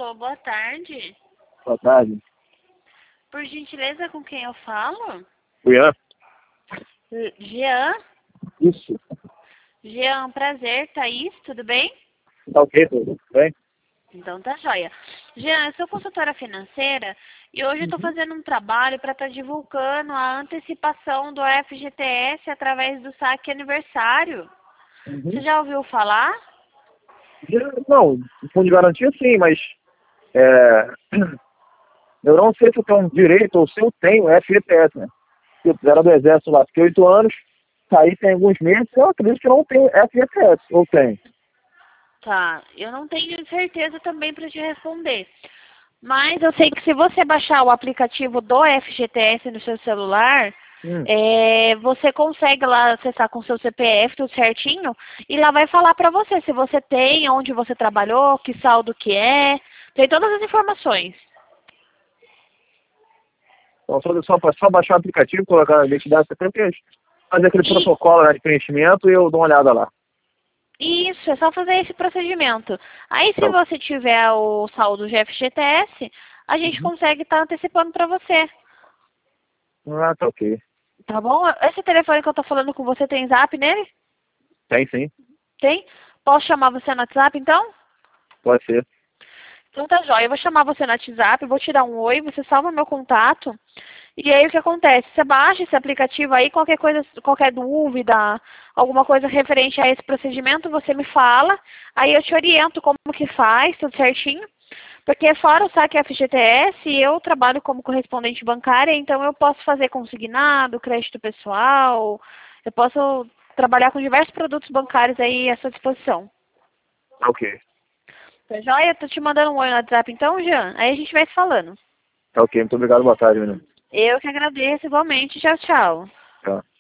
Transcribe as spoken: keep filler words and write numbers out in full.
Alô, boa tarde. Boa tarde. Por gentileza, com quem eu falo? Ian? Jean? Isso. Jean, prazer, Thaís, tudo bem? Tá ok, tudo bem? Então tá joia. Jean, eu sou consultora financeira e hoje eu estou fazendo um trabalho para estar divulgando a antecipação do F G T S através do saque aniversário. Uhum. Você já ouviu falar? Não, o fundo de garantia sim, mas é, eu não sei se eu tenho direito ou se eu tenho F G T S, né? Se eu era do Exército lá, fiquei oito anos, saí tem alguns meses, eu acredito que eu não tenho F G T S, ou tenho? Tá, eu não tenho certeza também para te responder. Mas eu sei que se você baixar o aplicativo do F G T S no seu celular, Hum. é, você consegue lá acessar com seu C P F tudo certinho e lá vai falar para você se você tem, onde você trabalhou, que saldo que é, tem todas as informações. Então só, só, só baixar o aplicativo, colocar a identidade, fazer aquele E protocolo lá de preenchimento e eu dou uma olhada lá. isso, é só fazer esse procedimento. Aí se Tá. você tiver o saldo de F G T S, a gente Uhum. consegue estar antecipando para você. Ah, tá ok. Tá bom? Esse telefone que eu tô falando com você tem zap nele? Tem sim, Tem? Posso chamar você no WhatsApp então? pode ser. Então tá jóia, eu vou chamar você no WhatsApp, vou te dar um oi, você salva meu contato. E aí o que acontece? Você baixa esse aplicativo aí, qualquer coisa, qualquer dúvida, alguma coisa referente a esse procedimento, você me fala. Aí eu te oriento como que faz, tudo certinho. Porque fora o saque F G T S, eu trabalho como correspondente bancária, então eu posso fazer consignado, crédito pessoal, eu posso trabalhar com diversos produtos bancários aí à sua disposição. Tá ok. Tá joia? Tô te mandando um oi no WhatsApp então, Jean. Aí a gente vai se falando. Tá ok, muito obrigado, boa tarde, menino. Eu que agradeço igualmente. Tchau, tchau. Tchau.